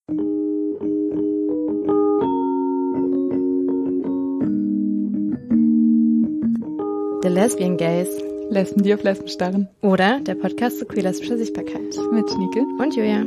The Lesbian Gays. Lesben, die auf Lesben starren. Oder der Podcast zu queer-lesbischer Sichtbarkeit. Mit Schnieke und Julia.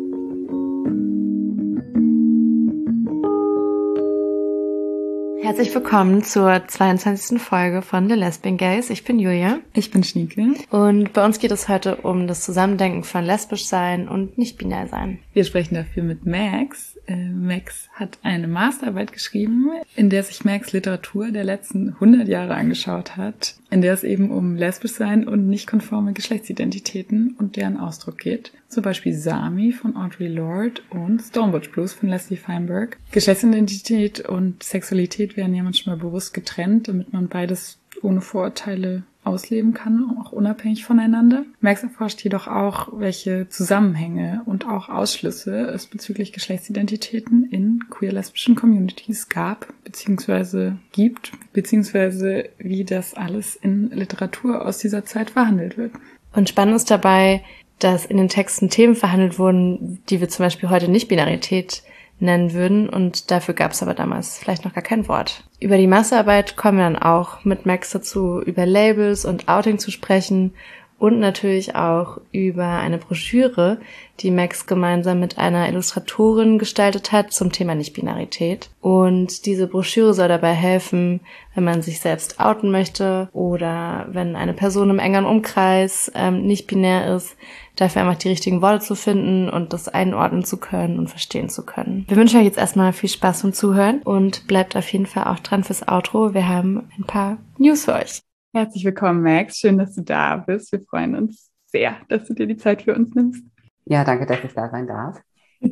Herzlich willkommen zur 22. Folge von The Lesbian Gays. Ich bin Julia. Ich bin Schnieke. Und bei uns geht es heute um das Zusammendenken von lesbisch sein und nicht binär sein. Wir sprechen dafür mit Max. Max hat eine Masterarbeit geschrieben, in der sich Max Literatur der letzten 100 Jahre angeschaut hat, in der es eben um lesbisch sein und nicht konforme Geschlechtsidentitäten und deren Ausdruck geht. Zum Beispiel Sami von Audre Lorde und Stonebridge Blues von Leslie Feinberg. Geschlechtsidentität und Sexualität werden ja manchmal bewusst getrennt, damit man beides ohne Vorurteile ausleben kann, auch unabhängig voneinander. Max erforscht jedoch auch, welche Zusammenhänge und auch Ausschlüsse es bezüglich Geschlechtsidentitäten in queer-lesbischen Communities gab, beziehungsweise gibt, beziehungsweise wie das alles in Literatur aus dieser Zeit verhandelt wird. Und spannend ist dabei, dass in den Texten Themen verhandelt wurden, die wir zum Beispiel heute Nicht-Binarität nennen würden, und dafür gab es aber damals vielleicht noch gar kein Wort. Über die Masterarbeit kommen wir dann auch mit Max dazu, über Labels und Outing zu sprechen und natürlich auch über eine Broschüre, die Max gemeinsam mit einer Illustratorin gestaltet hat zum Thema Nicht-Binarität. Und diese Broschüre soll dabei helfen, wenn man sich selbst outen möchte oder wenn eine Person im engeren Umkreis nicht binär ist, dafür einfach die richtigen Worte zu finden und das einordnen zu können und verstehen zu können. Wir wünschen euch jetzt erstmal viel Spaß beim Zuhören und bleibt auf jeden Fall auch dran fürs Outro. Wir haben ein paar News für euch. Herzlich willkommen, Max. Schön, dass du da bist. Wir freuen uns sehr, dass du dir die Zeit für uns nimmst. Ja, danke, dass ich da sein darf.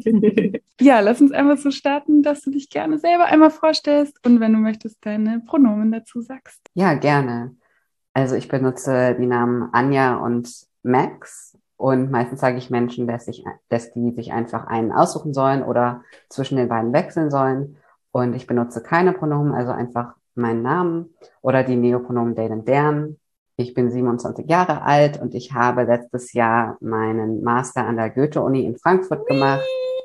Ja, lass uns einmal so starten, dass du dich gerne selber einmal vorstellst und wenn du möchtest, deine Pronomen dazu sagst. Ja, gerne. Also ich benutze die Namen Anja und Max und meistens sage ich Menschen, dass die sich einfach einen aussuchen sollen oder zwischen den beiden wechseln sollen. Und ich benutze keine Pronomen, also einfach meinen Namen oder die Neopronomen they und deren. Ich bin 27 Jahre alt und ich habe letztes Jahr meinen Master an der Goethe-Uni in Frankfurt gemacht.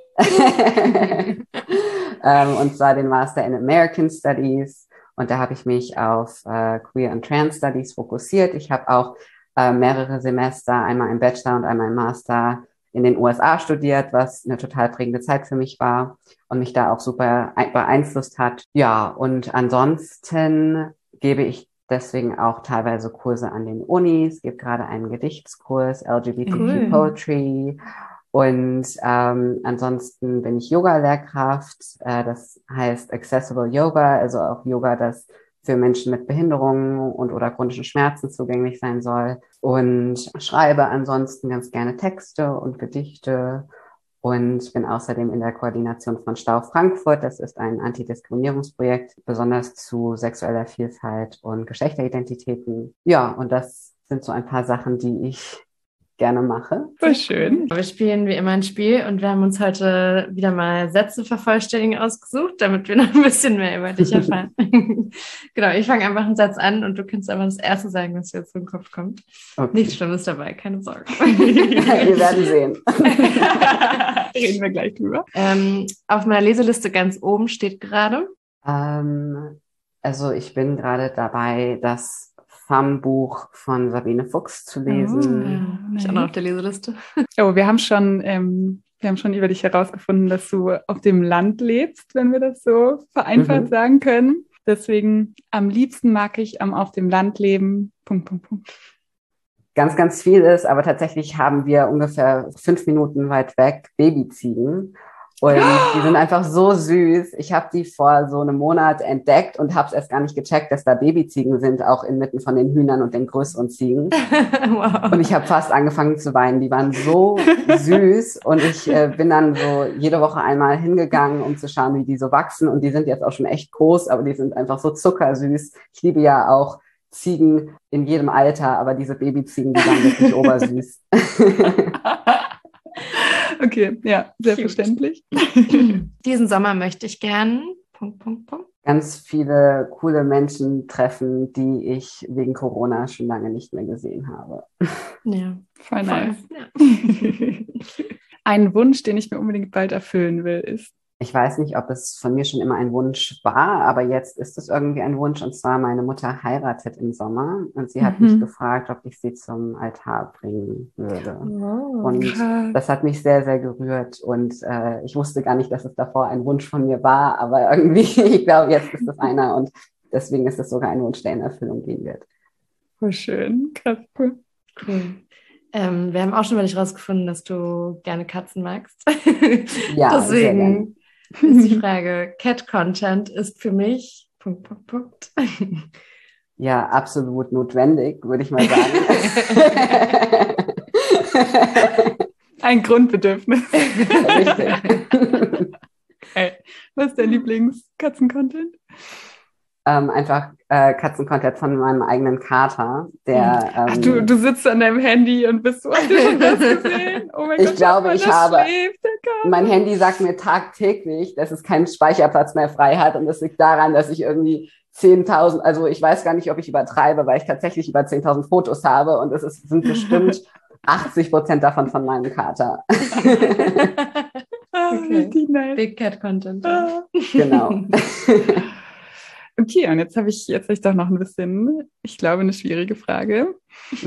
Und zwar den Master in American Studies. Und da habe ich mich auf Queer and Trans Studies fokussiert. Ich habe auch mehrere Semester, einmal im Bachelor und einmal im Master in den USA studiert, was eine total prägende Zeit für mich war und mich da auch super beeinflusst hat. Ja, und ansonsten gebe ich deswegen auch teilweise Kurse an den Unis, gebe gerade einen Gedichtskurs, LGBTQ Poetry. Und ansonsten bin ich Yoga-Lehrkraft, das heißt Accessible Yoga, also auch Yoga, das für Menschen mit Behinderungen und oder chronischen Schmerzen zugänglich sein soll. Und schreibe ansonsten ganz gerne Texte und Gedichte und bin außerdem in der Koordination von Stau Frankfurt. Das ist ein Antidiskriminierungsprojekt, besonders zu sexueller Vielfalt und Geschlechteridentitäten. Ja, und das sind so ein paar Sachen, die ich gerne mache. Voll schön. Wir spielen wie immer ein Spiel und wir haben uns heute wieder mal Sätze vervollständigen ausgesucht, damit wir noch ein bisschen mehr über dich erfahren. Genau, ich fange einfach einen Satz an und du kannst einfach das erste sagen, was dir jetzt in den Kopf kommt. Okay. Nichts Schlimmes dabei, keine Sorge. Wir werden sehen. Reden wir gleich drüber. Auf meiner Leseliste ganz oben steht gerade. Also ich bin gerade dabei, das FAM-Buch von Sabine Fuchs zu lesen. Ich auch noch auf der Leseliste. Oh, wir haben schon über dich herausgefunden, dass du auf dem Land lebst, wenn wir das so vereinfacht sagen können. Deswegen am liebsten mag ich am auf dem Land leben. .. Ganz, ganz viel ist, aber tatsächlich haben wir ungefähr 5 Minuten weit weg Babyziegen. Und die sind einfach so süß. Ich habe die vor so einem Monat entdeckt und habe es erst gar nicht gecheckt, dass da Babyziegen sind, auch inmitten von den Hühnern und den größeren Ziegen. Wow. Und ich habe fast angefangen zu weinen. Die waren so süß und ich bin dann so jede Woche einmal hingegangen, um zu schauen, wie die so wachsen. Und die sind jetzt auch schon echt groß, aber die sind einfach so zuckersüß. Ich liebe ja auch Ziegen in jedem Alter, aber diese Babyziegen, die waren wirklich obersüß. Okay, ja, selbstverständlich. Diesen Sommer möchte ich gern... Ganz viele coole Menschen treffen, die ich wegen Corona schon lange nicht mehr gesehen habe. Ja, voll nice. ein Wunsch, den ich mir unbedingt bald erfüllen will, ist? Ich weiß nicht, ob es von mir schon immer ein Wunsch war, aber jetzt ist es irgendwie ein Wunsch. Und zwar, meine Mutter heiratet im Sommer und sie hat mich gefragt, ob ich sie zum Altar bringen würde. Und das hat mich sehr, sehr gerührt. Und ich wusste gar nicht, dass es davor ein Wunsch von mir war, aber irgendwie, ich glaube, jetzt ist es einer und deswegen ist es sogar ein Wunsch, der in Erfüllung gehen wird. Voll schön, krass, cool. Wir haben auch schon mal nicht rausgefunden, dass du gerne Katzen magst. Ja, deswegen ist die Frage, Cat-Content ist für mich... ... Ja, absolut notwendig, würde ich mal sagen. Ein Grundbedürfnis. Richtig. Hey, was ist dein Lieblings-Katzen-Content? Einfach Katzen-Content von meinem eigenen Kater, der... Ach, du sitzt an deinem Handy und bist so, hast du schon das gesehen? Oh mein Gott, ich glaube, ich habe... schläft, mein Handy sagt mir tagtäglich, dass es keinen Speicherplatz mehr frei hat und das liegt daran, dass ich irgendwie 10.000, also ich weiß gar nicht, ob ich übertreibe, weil ich tatsächlich über 10.000 Fotos habe und sind bestimmt 80% davon von meinem Kater. Richtig nice. Big Cat Content. Genau. Okay, und jetzt habe ich doch noch ein bisschen, ich glaube, eine schwierige Frage.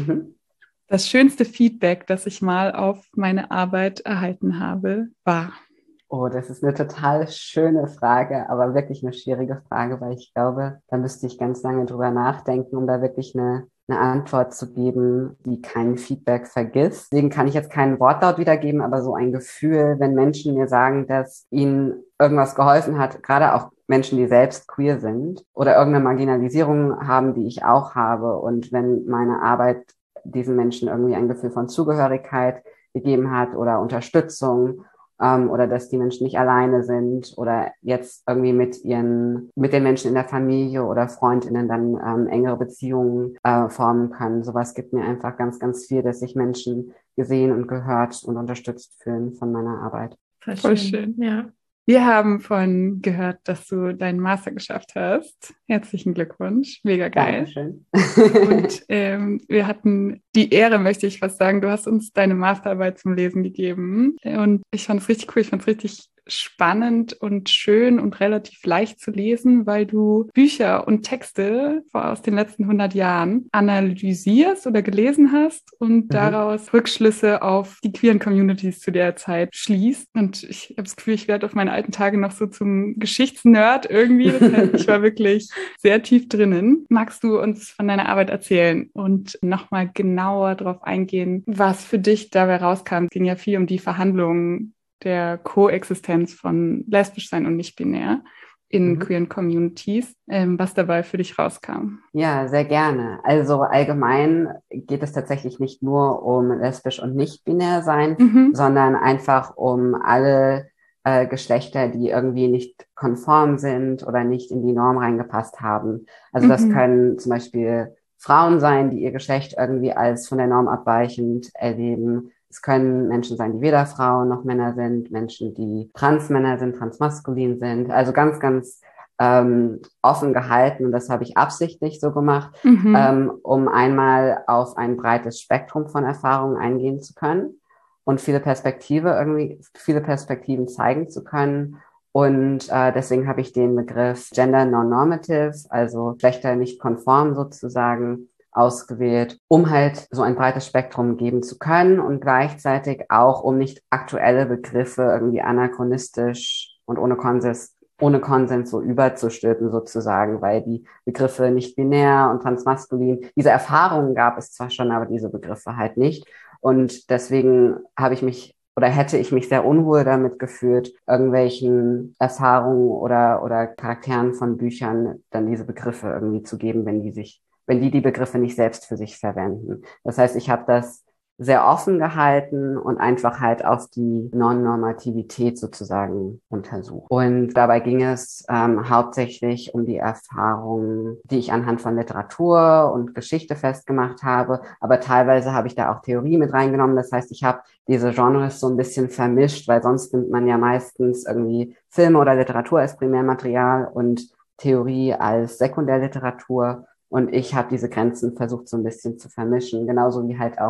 Das schönste Feedback, das ich mal auf meine Arbeit erhalten habe, war? Oh, das ist eine total schöne Frage, aber wirklich eine schwierige Frage, weil ich glaube, da müsste ich ganz lange drüber nachdenken, um da wirklich eine Antwort zu geben, die kein Feedback vergisst. Deswegen kann ich jetzt keinen Wortlaut wiedergeben, aber so ein Gefühl, wenn Menschen mir sagen, dass ihnen irgendwas geholfen hat, gerade auch Menschen, die selbst queer sind oder irgendeine Marginalisierung haben, die ich auch habe. Und wenn meine Arbeit diesen Menschen irgendwie ein Gefühl von Zugehörigkeit gegeben hat oder Unterstützung, oder dass die Menschen nicht alleine sind oder jetzt irgendwie mit den Menschen in der Familie oder FreundInnen dann engere Beziehungen formen können. Sowas gibt mir einfach ganz, ganz viel, dass sich Menschen gesehen und gehört und unterstützt fühlen von meiner Arbeit. Voll schön. Ja. Wir haben vorhin gehört, dass du deinen Master geschafft hast. Herzlichen Glückwunsch. Mega geil. Dankeschön. Und wir hatten die Ehre, möchte ich fast sagen, du hast uns deine Masterarbeit zum Lesen gegeben. Und ich fand es richtig cool. Ich fand es richtig spannend und schön und relativ leicht zu lesen, weil du Bücher und Texte aus den letzten 100 Jahren analysierst oder gelesen hast und daraus Rückschlüsse auf die queeren Communities zu der Zeit schließt. Und ich habe das Gefühl, ich werde auf meine alten Tage noch so zum Geschichtsnerd irgendwie. Das heißt, ich war wirklich sehr tief drinnen. Magst du uns von deiner Arbeit erzählen und nochmal genauer darauf eingehen, was für dich dabei rauskam? Es ging ja viel um die Verhandlungen der Koexistenz von lesbisch sein und nicht-binär in queeren Communities, was dabei für dich rauskam. Ja, sehr gerne. Also allgemein geht es tatsächlich nicht nur um lesbisch und nicht-binär sein, sondern einfach um alle Geschlechter, die irgendwie nicht konform sind oder nicht in die Norm reingepasst haben. Also das können zum Beispiel Frauen sein, die ihr Geschlecht irgendwie als von der Norm abweichend erleben. Es können Menschen sein, die weder Frauen noch Männer sind, Menschen, die Transmänner sind, transmaskulin sind. Also ganz, ganz offen gehalten. Und das habe ich absichtlich so gemacht, um einmal auf ein breites Spektrum von Erfahrungen eingehen zu können und viele Perspektiven zeigen zu können. Und deswegen habe ich den Begriff Gender Non-Normative, also Geschlechter nicht konform sozusagen, ausgewählt, um halt so ein breites Spektrum geben zu können und gleichzeitig auch, um nicht aktuelle Begriffe irgendwie anachronistisch und ohne Konsens so überzustülpen sozusagen, weil die Begriffe nicht binär und transmaskulin, diese Erfahrungen gab es zwar schon, aber diese Begriffe halt nicht. Und deswegen hätte ich mich sehr unwohl damit gefühlt, irgendwelchen Erfahrungen oder Charakteren von Büchern dann diese Begriffe irgendwie zu geben, wenn die Begriffe nicht selbst für sich verwenden. Das heißt, ich habe das sehr offen gehalten und einfach halt auf die Non-Normativität sozusagen untersucht. Und dabei ging es hauptsächlich um die Erfahrungen, die ich anhand von Literatur und Geschichte festgemacht habe. Aber teilweise habe ich da auch Theorie mit reingenommen. Das heißt, ich habe diese Genres so ein bisschen vermischt, weil sonst nimmt man ja meistens irgendwie Filme oder Literatur als Primärmaterial und Theorie als Sekundärliteratur. Und ich habe diese Grenzen versucht so ein bisschen zu vermischen, genauso wie halt auch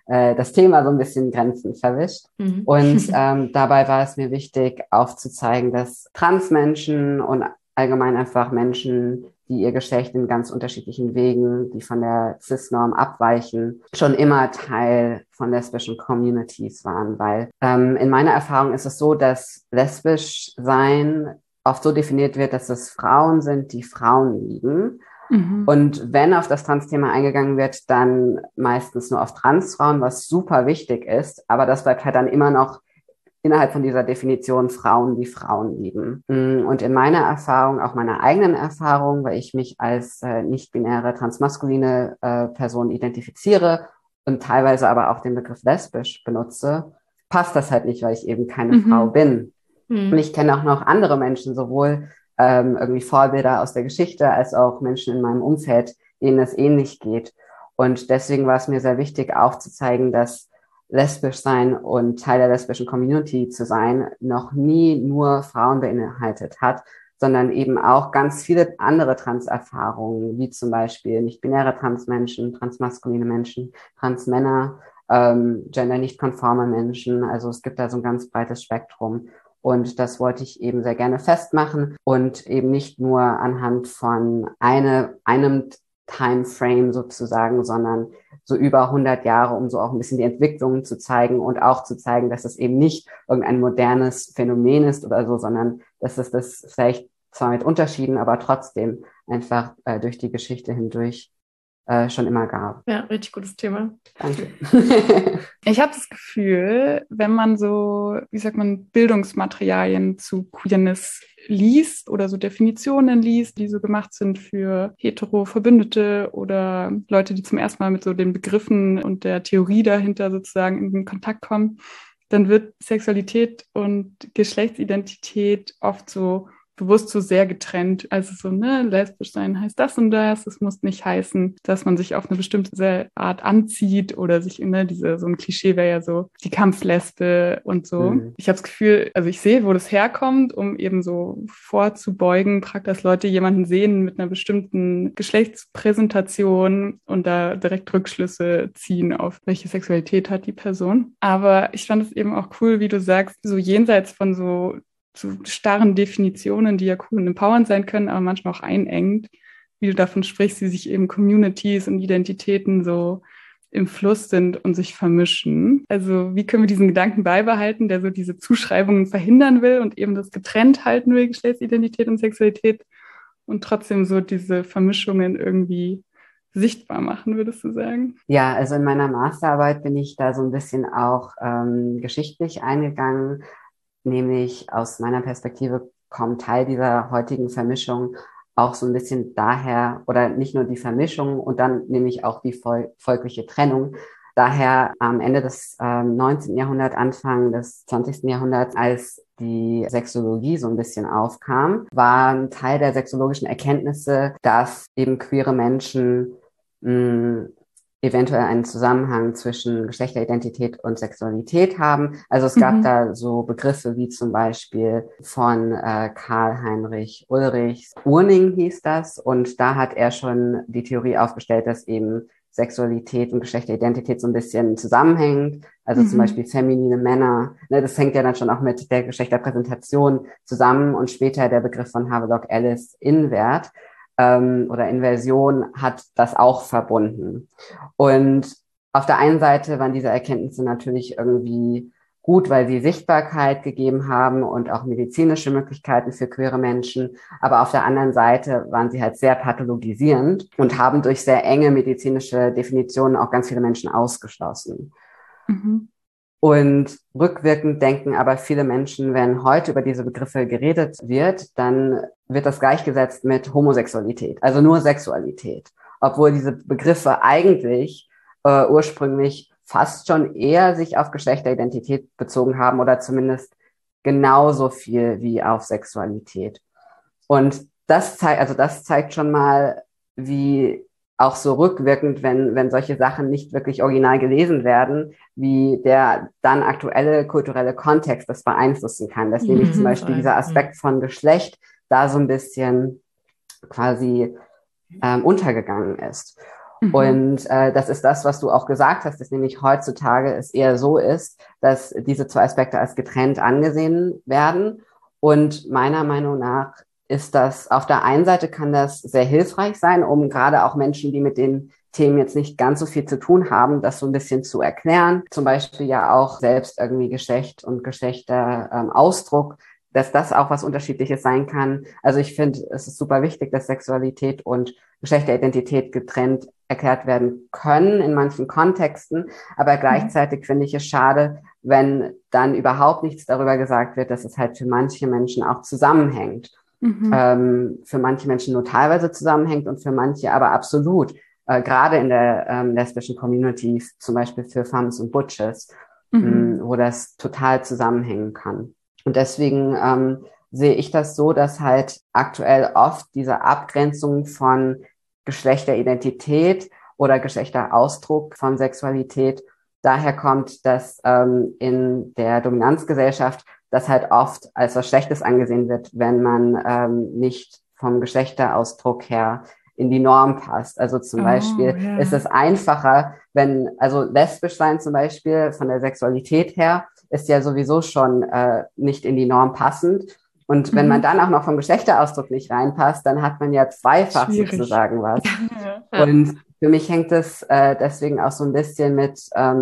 das Thema so ein bisschen Grenzen verwischt. Und dabei war es mir wichtig, aufzuzeigen, dass Transmenschen und allgemein einfach Menschen, die ihr Geschlecht in ganz unterschiedlichen Wegen, die von der Cis-Norm abweichen, schon immer Teil von lesbischen Communities waren. Weil in meiner Erfahrung ist es so, dass lesbisch sein oft so definiert wird, dass es Frauen sind, die Frauen lieben. Und wenn auf das Trans-Thema eingegangen wird, dann meistens nur auf Transfrauen, was super wichtig ist. Aber das bleibt halt dann immer noch innerhalb von dieser Definition Frauen, die Frauen lieben. Und in meiner Erfahrung, auch meiner eigenen Erfahrung, weil ich mich als nicht-binäre, transmaskuline Person identifiziere und teilweise aber auch den Begriff lesbisch benutze, passt das halt nicht, weil ich eben keine Frau bin. Und ich kenne auch noch andere Menschen, sowohl irgendwie Vorbilder aus der Geschichte als auch Menschen in meinem Umfeld, denen es ähnlich geht. Und deswegen war es mir sehr wichtig aufzuzeigen, dass lesbisch sein und Teil der lesbischen Community zu sein noch nie nur Frauen beinhaltet hat, sondern eben auch ganz viele andere Trans-Erfahrungen, wie zum Beispiel nicht-binäre Transmenschen, transmaskuline Menschen, Transmänner, gender-nicht-konforme Menschen. Also es gibt da so ein ganz breites Spektrum. Und das wollte ich eben sehr gerne festmachen und eben nicht nur anhand von einem Timeframe sozusagen, sondern so über 100 Jahre, um so auch ein bisschen die Entwicklungen zu zeigen und auch zu zeigen, dass es eben nicht irgendein modernes Phänomen ist oder so, sondern dass es das vielleicht zwar mit Unterschieden, aber trotzdem einfach durch die Geschichte hindurch schon immer gab. Ja, richtig gutes Thema. Danke. Ich habe das Gefühl, wenn man so, wie sagt man, Bildungsmaterialien zu Queerness liest oder so Definitionen liest, die so gemacht sind für hetero-Verbündete oder Leute, die zum ersten Mal mit so den Begriffen und der Theorie dahinter sozusagen in Kontakt kommen, dann wird Sexualität und Geschlechtsidentität oft so bewusst so sehr getrennt. Also so, lesbisch sein heißt das und das. Es muss nicht heißen, dass man sich auf eine bestimmte Art anzieht oder sich so ein Klischee wäre ja so die Kampflesbe und so. Ich habe das Gefühl, also ich sehe, wo das herkommt, um eben so vorzubeugen, dass Leute jemanden sehen mit einer bestimmten Geschlechtspräsentation und da direkt Rückschlüsse ziehen auf welche Sexualität hat die Person. Aber ich fand es eben auch cool, wie du sagst, so jenseits von so starren Definitionen, die ja cool und empowernd sein können, aber manchmal auch einengend, wie du davon sprichst, wie sich eben Communities und Identitäten so im Fluss sind und sich vermischen. Also wie können wir diesen Gedanken beibehalten, der so diese Zuschreibungen verhindern will und eben das getrennt halten will, Geschlechtsidentität und Sexualität, und trotzdem so diese Vermischungen irgendwie sichtbar machen, würdest du sagen? Ja, also in meiner Masterarbeit bin ich da so ein bisschen auch geschichtlich eingegangen. Nämlich aus meiner Perspektive kommt Teil dieser heutigen Vermischung auch so ein bisschen daher, oder nicht nur die Vermischung und dann nämlich auch die folgliche Trennung. Daher am Ende des 19. Jahrhunderts, Anfang des 20. Jahrhunderts, als die Sexologie so ein bisschen aufkam, war ein Teil der sexologischen Erkenntnisse, dass eben queere Menschen eventuell einen Zusammenhang zwischen Geschlechteridentität und Sexualität haben. Also es gab da so Begriffe wie zum Beispiel von Karl-Heinrich Ulrich, Urning hieß das, und da hat er schon die Theorie aufgestellt, dass eben Sexualität und Geschlechteridentität so ein bisschen zusammenhängt. Also zum Beispiel feminine Männer, das hängt ja dann schon auch mit der Geschlechterpräsentation zusammen, und später der Begriff von Havelock Ellis, Invert, oder Inversion, hat das auch verbunden. Und auf der einen Seite waren diese Erkenntnisse natürlich irgendwie gut, weil sie Sichtbarkeit gegeben haben und auch medizinische Möglichkeiten für queere Menschen. Aber auf der anderen Seite waren sie halt sehr pathologisierend und haben durch sehr enge medizinische Definitionen auch ganz viele Menschen ausgeschlossen. Und rückwirkend denken aber viele Menschen, wenn heute über diese Begriffe geredet wird, dann wird das gleichgesetzt mit Homosexualität, also nur Sexualität. Obwohl diese Begriffe eigentlich ursprünglich fast schon eher sich auf Geschlechteridentität bezogen haben oder zumindest genauso viel wie auf Sexualität. Und das zeigt schon mal, wie auch so rückwirkend, wenn solche Sachen nicht wirklich original gelesen werden, wie der dann aktuelle kulturelle Kontext das beeinflussen kann. Dass nämlich zum Beispiel dieser Aspekt von Geschlecht da so ein bisschen quasi untergegangen ist. Und das ist das, was du auch gesagt hast, dass nämlich heutzutage es eher so ist, dass diese zwei Aspekte als getrennt angesehen werden. Und meiner Meinung nach ist das, auf der einen Seite kann das sehr hilfreich sein, um gerade auch Menschen, die mit den Themen jetzt nicht ganz so viel zu tun haben, das so ein bisschen zu erklären. Zum Beispiel ja auch selbst irgendwie Geschlecht und Geschlechterausdruck, dass das auch was Unterschiedliches sein kann. Also ich finde, es ist super wichtig, dass Sexualität und Geschlechteridentität getrennt erklärt werden können in manchen Kontexten. Aber gleichzeitig finde ich es schade, wenn dann überhaupt nichts darüber gesagt wird, dass es halt für manche Menschen auch zusammenhängt. Für manche Menschen nur teilweise zusammenhängt und für manche aber absolut. Gerade in der lesbischen Community, zum Beispiel für Femmes und Butches, wo das total zusammenhängen kann. Und deswegen sehe ich das so, dass halt aktuell oft diese Abgrenzung von Geschlechteridentität oder Geschlechterausdruck von Sexualität daher kommt, dass in der Dominanzgesellschaft das halt oft als was Schlechtes angesehen wird, wenn man nicht vom Geschlechterausdruck her in die Norm passt. Also zum Beispiel ist es einfacher, also lesbisch sein zum Beispiel von der Sexualität her ist ja sowieso schon nicht in die Norm passend. Und wenn man dann auch noch vom Geschlechterausdruck nicht reinpasst, dann hat man ja zweifach sozusagen was. Und für mich hängt es deswegen auch so ein bisschen mit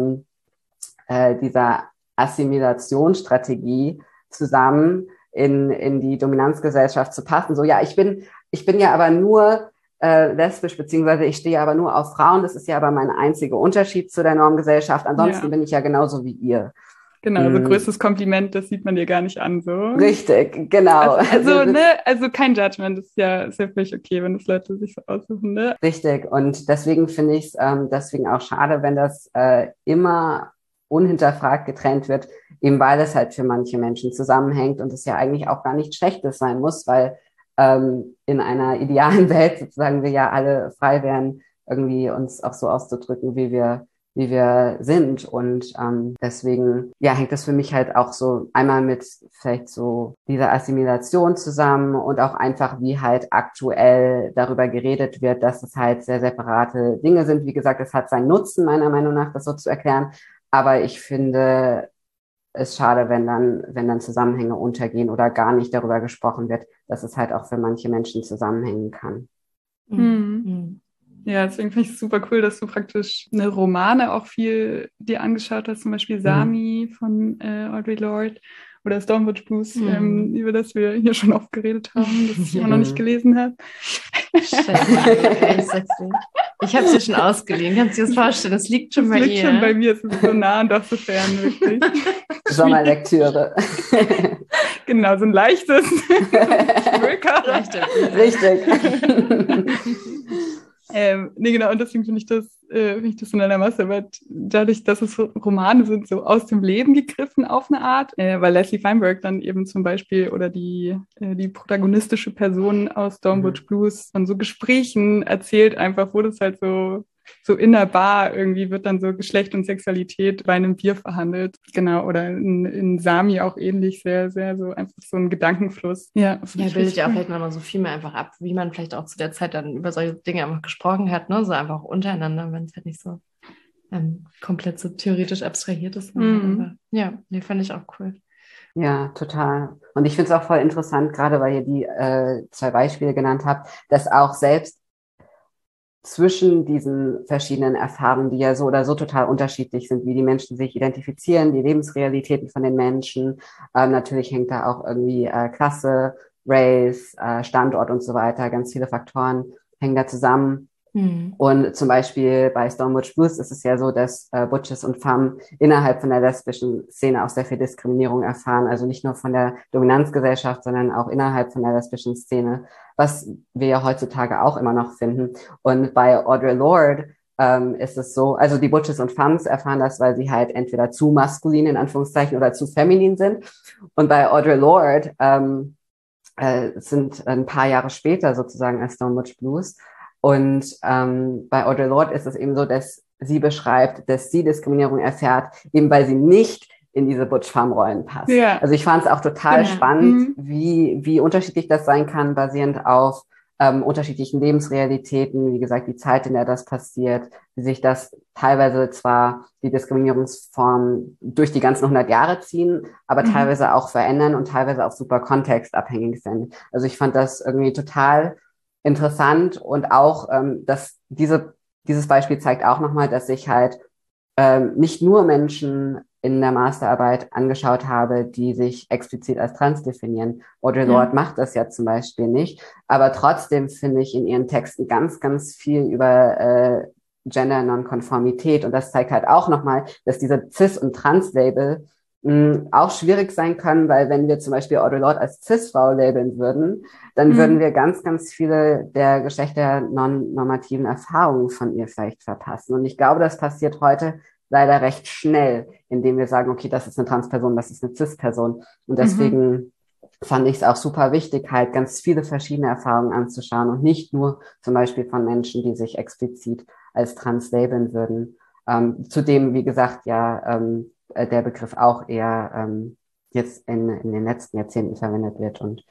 dieser Assimilationsstrategie zusammen, in die Dominanzgesellschaft zu passen. So, ja, ich bin ja aber nur lesbisch, beziehungsweise ich stehe aber nur auf Frauen. Das ist ja aber mein einziger Unterschied zu der Normgesellschaft. Ansonsten bin ich ja genauso wie ihr. Genau, so größtes Kompliment, das sieht man dir gar nicht an, so. Richtig, genau. Also kein Judgment, ist ja völlig okay, wenn das Leute sich so aussuchen, ne? Richtig, und deswegen finde ich es deswegen auch schade, wenn das immer unhinterfragt getrennt wird, eben weil es halt für manche Menschen zusammenhängt und es ja eigentlich auch gar nichts Schlechtes sein muss, weil in einer idealen Welt sozusagen wir ja alle frei wären, irgendwie uns auch so auszudrücken, wie wir sind. Und deswegen hängt das für mich halt auch so einmal mit vielleicht so dieser Assimilation zusammen und auch einfach, wie halt aktuell darüber geredet wird, dass es halt sehr separate Dinge sind. Wie gesagt, es hat seinen Nutzen, meiner Meinung nach, das so zu erklären. Aber ich finde es schade, wenn dann Zusammenhänge untergehen oder gar nicht darüber gesprochen wird, dass es halt auch für manche Menschen zusammenhängen kann. Ja, deswegen finde ich es super cool, dass du praktisch eine Romane auch viel dir angeschaut hast, zum Beispiel Sami von Audre Lorde oder Stonebridge Blues, über das wir hier schon oft geredet haben, das ich immer noch nicht gelesen habe. Ich habe es dir schon ausgeliehen, kannst du dir das vorstellen? Das liegt schon bei ihr. Das liegt schon bei mir, es ist so nah und doch so fern, wirklich. Sommerlektüre. Genau, so ein leichtes Schmöker. Richtig. Genau, und deswegen finde ich das in einer Masterarbeit, dadurch, dass es Romane sind, so aus dem Leben gegriffen auf eine Art, weil Leslie Feinberg dann eben zum Beispiel oder die protagonistische Person aus Stonebridge Blues von so Gesprächen erzählt einfach, wo das halt so in der Bar irgendwie wird dann so Geschlecht und Sexualität bei einem Bier verhandelt. Genau, oder in Sami auch ähnlich, sehr, sehr so einfach so ein Gedankenfluss. Ja, bildet ja auch vielleicht nochmal so viel mehr einfach ab, wie man vielleicht auch zu der Zeit dann über solche Dinge einfach gesprochen hat, ne? So einfach untereinander, wenn es halt nicht so komplett so theoretisch abstrahiert ist. Aber, fand ich auch cool. Ja, total. Und ich finde es auch voll interessant, gerade weil ihr die 2 Beispiele genannt habt, dass auch selbst zwischen diesen verschiedenen Erfahrungen, die ja so oder so total unterschiedlich sind, wie die Menschen sich identifizieren, die Lebensrealitäten von den Menschen. Natürlich hängt da auch irgendwie Klasse, Race, Standort und so weiter, ganz viele Faktoren hängen da zusammen. Und zum Beispiel bei Stonebridge Blues ist es ja so, dass Butches und Femmes innerhalb von der lesbischen Szene auch sehr viel Diskriminierung erfahren. Also nicht nur von der Dominanzgesellschaft, sondern auch innerhalb von der lesbischen Szene, was wir ja heutzutage auch immer noch finden. Und bei Audre Lorde ist es so, also die Butches und Femmes erfahren das, weil sie halt entweder zu maskulin in Anführungszeichen oder zu feminin sind. Und bei Audre Lorde sind ein paar Jahre später sozusagen als Stonebridge Blues. Und bei Audre Lorde ist es eben so, dass sie beschreibt, dass sie Diskriminierung erfährt, eben weil sie nicht in diese Butch-Femme-Rollen passt. Ja. Also ich fand es auch total spannend, wie unterschiedlich das sein kann, basierend auf unterschiedlichen Lebensrealitäten, wie gesagt, die Zeit, in der das passiert, wie sich das teilweise zwar die Diskriminierungsformen durch die ganzen 100 Jahre ziehen, aber teilweise auch verändern und teilweise auch super kontextabhängig sind. Also ich fand das irgendwie total interessant und auch, dass dieses Beispiel zeigt auch nochmal, dass sich halt nicht nur Menschen in der Masterarbeit angeschaut habe, die sich explizit als trans definieren. Audre Lorde macht das ja zum Beispiel nicht, aber trotzdem finde ich in ihren Texten ganz, ganz viel über Gender-Nonkonformität und das zeigt halt auch nochmal, dass diese Cis- und Trans-Label auch schwierig sein können, weil wenn wir zum Beispiel Audre Lorde als Cis-Frau labeln würden, dann würden wir ganz, ganz viele der geschlechternormativen Erfahrungen von ihr vielleicht verpassen. Und ich glaube, das passiert heute leider recht schnell, indem wir sagen, okay, das ist eine Transperson, das ist eine Cis-Person. Und deswegen fand ich es auch super wichtig, halt ganz viele verschiedene Erfahrungen anzuschauen und nicht nur zum Beispiel von Menschen, die sich explizit als trans labeln würden. Zudem, wie gesagt, ja, der Begriff auch eher jetzt in den letzten Jahrzehnten verwendet wird und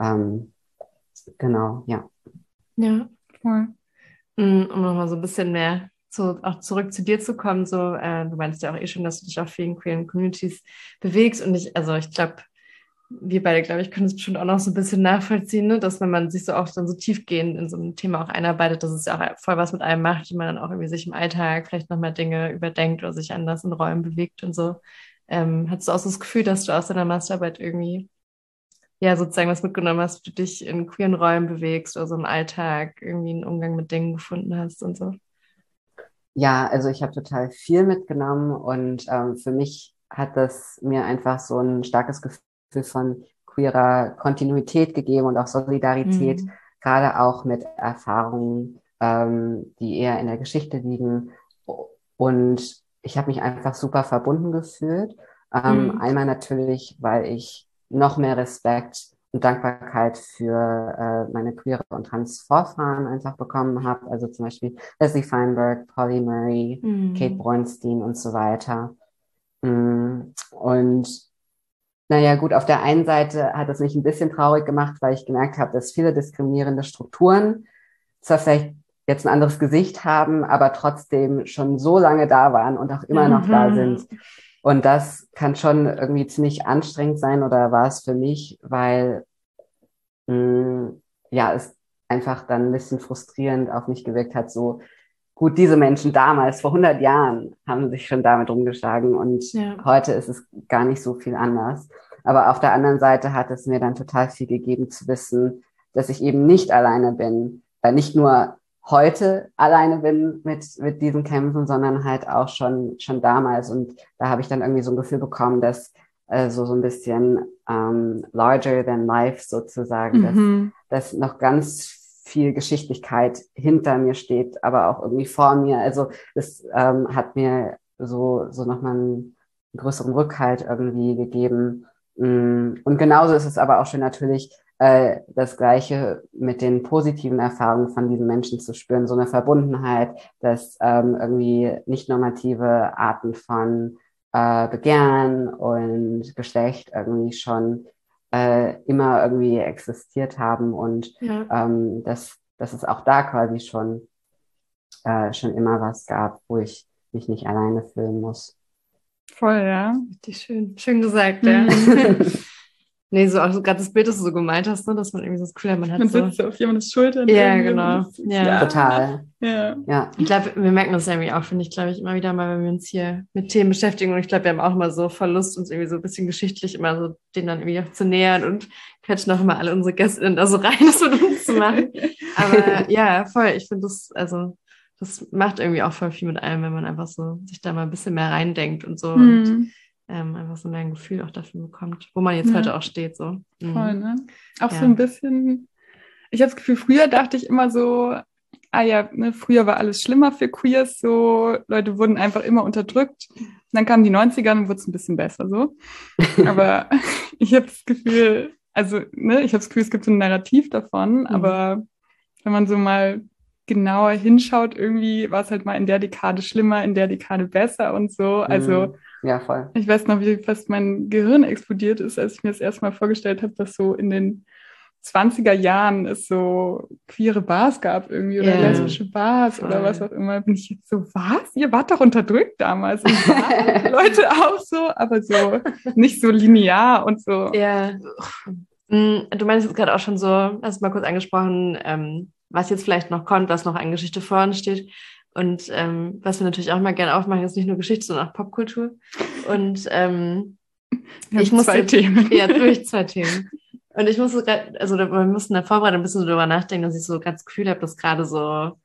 genau, ja. Ja, voll. Um nochmal so ein bisschen mehr auch zurück zu dir zu kommen, so, du meinst ja auch eh schon, dass du dich auf vielen queeren Communities bewegst und ich glaube, wir beide, glaube ich, können es bestimmt auch noch so ein bisschen nachvollziehen, ne? Dass wenn man sich so auch dann so tiefgehend in so ein Thema auch einarbeitet, dass es ja auch voll was mit einem macht und man dann auch irgendwie sich im Alltag vielleicht nochmal Dinge überdenkt oder sich anders in Räumen bewegt und so. Hattest du auch so das Gefühl, dass du aus deiner Masterarbeit irgendwie ja sozusagen was mitgenommen hast, wie du dich in queeren Räumen bewegst oder so im Alltag irgendwie einen Umgang mit Dingen gefunden hast und so? Ja, also ich habe total viel mitgenommen und für mich hat das mir einfach so ein starkes Gefühl von queerer Kontinuität gegeben und auch Solidarität, gerade auch mit Erfahrungen, die eher in der Geschichte liegen. Und ich habe mich einfach super verbunden gefühlt. Einmal natürlich, weil ich noch mehr Respekt und Dankbarkeit für meine queere und trans Vorfahren einfach bekommen habe. Also zum Beispiel Leslie Feinberg, Polly Murray, Kate Bornstein und so weiter. Und naja, gut, auf der einen Seite hat es mich ein bisschen traurig gemacht, weil ich gemerkt habe, dass viele diskriminierende Strukturen zwar vielleicht jetzt ein anderes Gesicht haben, aber trotzdem schon so lange da waren und auch immer noch da sind. Und das kann schon irgendwie ziemlich anstrengend sein oder war es für mich, weil ja, es einfach dann ein bisschen frustrierend auf mich gewirkt hat, so gut, diese Menschen damals, vor 100 Jahren, haben sich schon damit rumgeschlagen und heute ist es gar nicht so viel anders. Aber auf der anderen Seite hat es mir dann total viel gegeben zu wissen, dass ich eben nicht alleine bin, nicht nur heute alleine bin mit diesen Kämpfen, sondern halt auch schon damals. Und da habe ich dann irgendwie so ein Gefühl bekommen, dass so ein bisschen larger than life sozusagen, dass noch ganz viel Geschichtlichkeit hinter mir steht, aber auch irgendwie vor mir. Also das hat mir so nochmal einen größeren Rückhalt irgendwie gegeben. Und genauso ist es aber auch schon natürlich das Gleiche mit den positiven Erfahrungen von diesen Menschen zu spüren, so eine Verbundenheit, dass irgendwie nicht normative Arten von Begehren und Geschlecht irgendwie schon immer irgendwie existiert haben und dass es auch da quasi schon immer was gab, wo ich mich nicht alleine fühlen muss. Voll, ja. Richtig schön. Schön gesagt, ja. Nee, so auch so gerade das Bild, das du so gemeint hast, ne, dass man irgendwie so das Gefühl hat, man sitzt so auf jemandes Schultern. Ja, genau. Ja. Total. Ja. Ich glaube, wir merken das irgendwie auch, finde ich, glaube ich, immer wieder mal, wenn wir uns hier mit Themen beschäftigen. Und ich glaube, wir haben auch immer so voll Lust, uns irgendwie so ein bisschen geschichtlich immer so denen dann irgendwie auch zu nähern und quetschen auch immer alle unsere Gästinnen da so rein, das mit uns zu machen. Aber ja, voll. Ich finde das macht irgendwie auch voll viel mit einem, wenn man einfach so sich da mal ein bisschen mehr reindenkt und so und einfach so mehr ein Gefühl auch dafür bekommt, wo man jetzt heute auch steht. So. Voll, ne? Auch so ein bisschen, ich habe das Gefühl, früher dachte ich immer so, früher war alles schlimmer für Queers, so Leute wurden einfach immer unterdrückt. Und dann kamen die 90er und wurde es ein bisschen besser so. Aber ich habe das Gefühl, es gibt so ein Narrativ davon, aber wenn man so mal genauer hinschaut, irgendwie war es halt mal in der Dekade schlimmer, in der Dekade besser und so. Also ja, voll. Ich weiß noch, wie fast mein Gehirn explodiert ist, als ich mir das erstmal vorgestellt habe, dass so in den 20er Jahren es so queere Bars gab irgendwie oder lesbische Bars oder was auch immer, bin ich jetzt so, was? Ihr wart doch unterdrückt damals. Und waren Leute auch so, aber so nicht so linear und so. Ja. Du meinst jetzt gerade auch schon so, hast mal kurz angesprochen, was jetzt vielleicht noch kommt, was noch an Geschichte vor uns steht. Und was wir natürlich auch mal gerne aufmachen, ist nicht nur Geschichte, sondern auch Popkultur. Und ich musste zwei Themen. Ja, durch 2 Themen. Und ich musste gerade, also wir mussten in der Vorbereitung ein bisschen so drüber nachdenken, dass ich so ganz Gefühl habe, dass gerade so,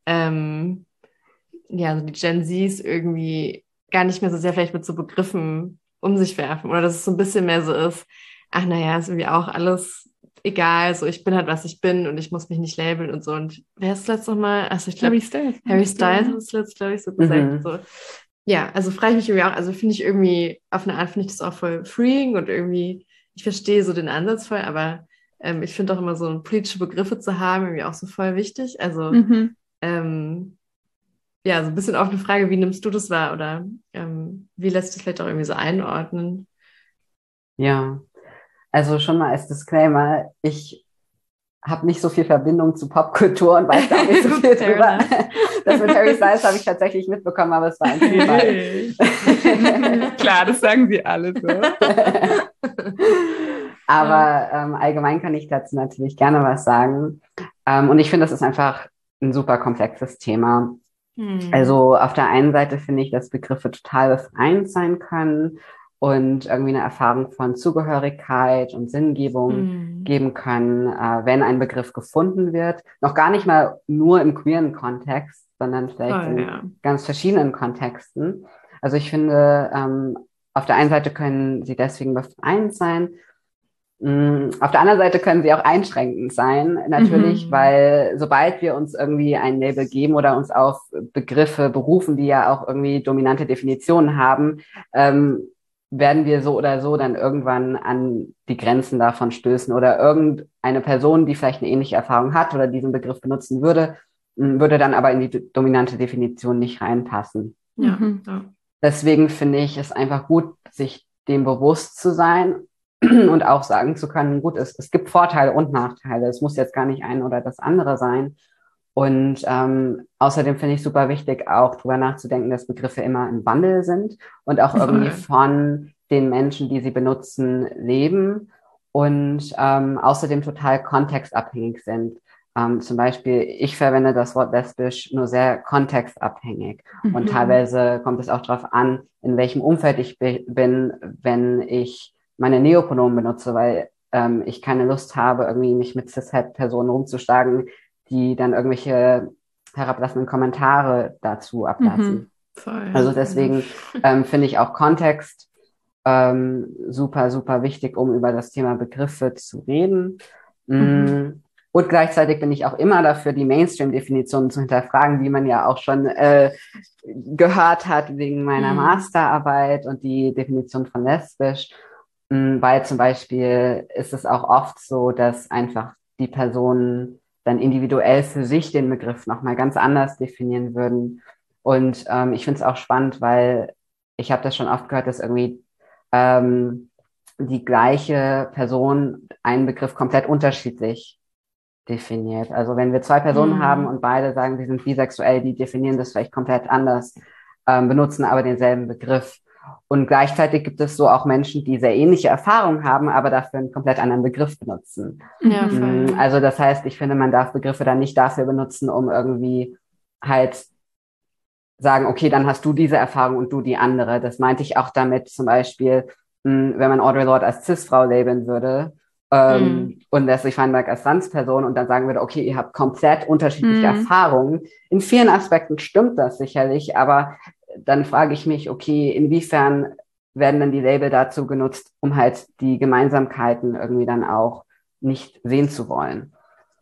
so die Gen Zs irgendwie gar nicht mehr so sehr vielleicht mit so Begriffen um sich werfen. Oder dass es so ein bisschen mehr so ist, ach naja, ist irgendwie auch alles egal, so ich bin halt, was ich bin und ich muss mich nicht labeln und so. Und wer ist das letzte mal? Also ich glaube, Harry Styles hat das letzte, glaube ich, so gesagt. So. Ja, also frage ich mich irgendwie auch, also finde ich irgendwie, auf eine Art finde ich das auch voll freeing und irgendwie, ich verstehe so den Ansatz voll, aber ich finde auch immer so politische Begriffe zu haben, irgendwie auch so voll wichtig. Also so ein bisschen offene Frage, wie nimmst du das wahr oder wie lässt du es vielleicht auch irgendwie so einordnen? Ja, also schon mal als Disclaimer, ich habe nicht so viel Verbindung zu Popkultur und weiß da auch nicht so viel drüber. Das mit Harry Styles habe ich tatsächlich mitbekommen, aber es war ein Zufall. Klar, das sagen sie alle so. Aber allgemein kann ich dazu natürlich gerne was sagen. Und ich finde, das ist einfach ein super komplexes Thema. Also auf der einen Seite finde ich, dass Begriffe total befreiend sein können und irgendwie eine Erfahrung von Zugehörigkeit und Sinngebung geben können, wenn ein Begriff gefunden wird. Noch gar nicht mal nur im queeren Kontext, sondern vielleicht in ganz verschiedenen Kontexten. Also ich finde, auf der einen Seite können sie deswegen befreiend sein. Auf der anderen Seite können sie auch einschränkend sein, natürlich, weil sobald wir uns irgendwie ein Label geben oder uns auf Begriffe berufen, die ja auch irgendwie dominante Definitionen haben, werden wir so oder so dann irgendwann an die Grenzen davon stößen oder irgendeine Person, die vielleicht eine ähnliche Erfahrung hat oder diesen Begriff benutzen würde, würde dann aber in die dominante Definition nicht reinpassen. Ja. Deswegen finde ich es einfach gut, sich dem bewusst zu sein und auch sagen zu können, gut, es gibt Vorteile und Nachteile. Es muss jetzt gar nicht ein oder das andere sein. Und außerdem finde ich super wichtig, auch drüber nachzudenken, dass Begriffe immer im Wandel sind und auch irgendwie von den Menschen, die sie benutzen, leben und außerdem total kontextabhängig sind. Zum Beispiel, ich verwende das Wort lesbisch nur sehr kontextabhängig. Und teilweise kommt es auch darauf an, in welchem Umfeld ich bin, wenn ich meine Neopronomen benutze, weil ich keine Lust habe, irgendwie mich mit Cis-Het-Personen rumzuschlagen, die dann irgendwelche herablassenden Kommentare dazu ablassen. Also deswegen finde ich auch Kontext super, super wichtig, um über das Thema Begriffe zu reden. Und gleichzeitig bin ich auch immer dafür, die Mainstream-Definitionen zu hinterfragen, wie man ja auch schon gehört hat wegen meiner Masterarbeit und die Definition von lesbisch. Weil zum Beispiel ist es auch oft so, dass einfach die Personen dann individuell für sich den Begriff nochmal ganz anders definieren würden. Und ich finde es auch spannend, weil ich habe das schon oft gehört, dass irgendwie die gleiche Person einen Begriff komplett unterschiedlich definiert. Also wenn wir 2 Personen haben und beide sagen, sie sind bisexuell, die definieren das vielleicht komplett anders, benutzen aber denselben Begriff. Und gleichzeitig gibt es so auch Menschen, die sehr ähnliche Erfahrungen haben, aber dafür einen komplett anderen Begriff benutzen. Ja, voll. Also das heißt, ich finde, man darf Begriffe dann nicht dafür benutzen, um irgendwie halt sagen, okay, dann hast du diese Erfahrung und du die andere. Das meinte ich auch damit zum Beispiel, wenn man Audre Lorde als Cis-Frau labeln würde und Leslie Feinberg als Transperson und dann sagen würde, okay, ihr habt komplett unterschiedliche Erfahrungen. In vielen Aspekten stimmt das sicherlich, aber dann frage ich mich, okay, inwiefern werden dann die Label dazu genutzt, um halt die Gemeinsamkeiten irgendwie dann auch nicht sehen zu wollen.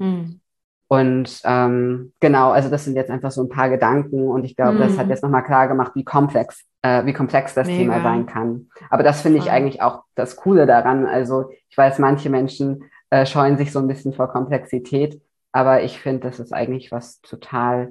Und genau, also das sind jetzt einfach so ein paar Gedanken und ich glaube, das hat jetzt nochmal klar gemacht, wie komplex das Thema sein kann. Aber das finde ich eigentlich auch das Coole daran. Also ich weiß, manche Menschen scheuen sich so ein bisschen vor Komplexität, aber ich finde, das ist eigentlich was total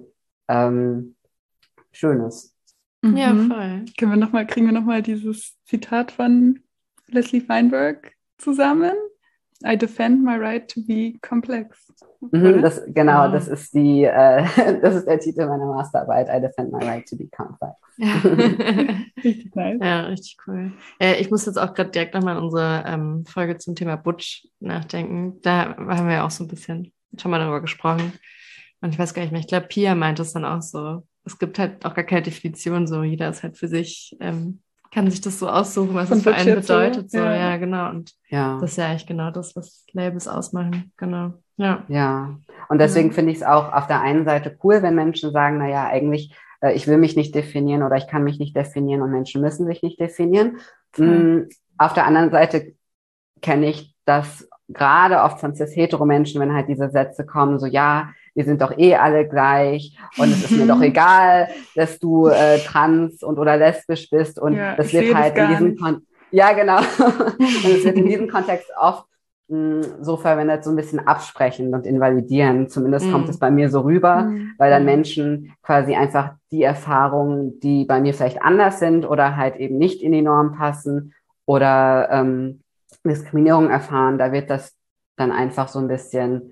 Schönes. Ja, voll. Kriegen wir noch mal dieses Zitat von Leslie Feinberg zusammen? I defend my right to be complex. Das ist das ist der Titel meiner Masterarbeit, I defend my right to be complex. Ja. Richtig nice. Ja, richtig cool. Ich muss jetzt auch gerade direkt nochmal an unsere Folge zum Thema Butch nachdenken. Da haben wir ja auch so ein bisschen schon mal darüber gesprochen. Und ich weiß gar nicht mehr, ich glaube, Pia meint es dann auch so. Es gibt halt auch gar keine Definition, so jeder ist halt für sich, kann sich das so aussuchen, was es für einen bedeutet. So. Ja, genau. Und das ist ja eigentlich genau das, was Labels ausmachen. Genau. Ja. Und deswegen finde ich es auch auf der einen Seite cool, wenn Menschen sagen, naja, eigentlich, ich will mich nicht definieren oder ich kann mich nicht definieren und Menschen müssen sich nicht definieren. Auf der anderen Seite kenne ich das gerade oft von cis-hetero-Menschen, wenn halt diese Sätze kommen, so ja, wir sind doch eh alle gleich und es ist mir doch egal, dass du trans und oder lesbisch bist und das wird halt in diesem genau. Und es wird in diesem Kontext oft so verwendet, so ein bisschen absprechend und invalidierend. Zumindest kommt es bei mir so rüber, weil dann Menschen quasi einfach die Erfahrungen, die bei mir vielleicht anders sind oder halt eben nicht in die Norm passen oder Diskriminierung erfahren, da wird das dann einfach so ein bisschen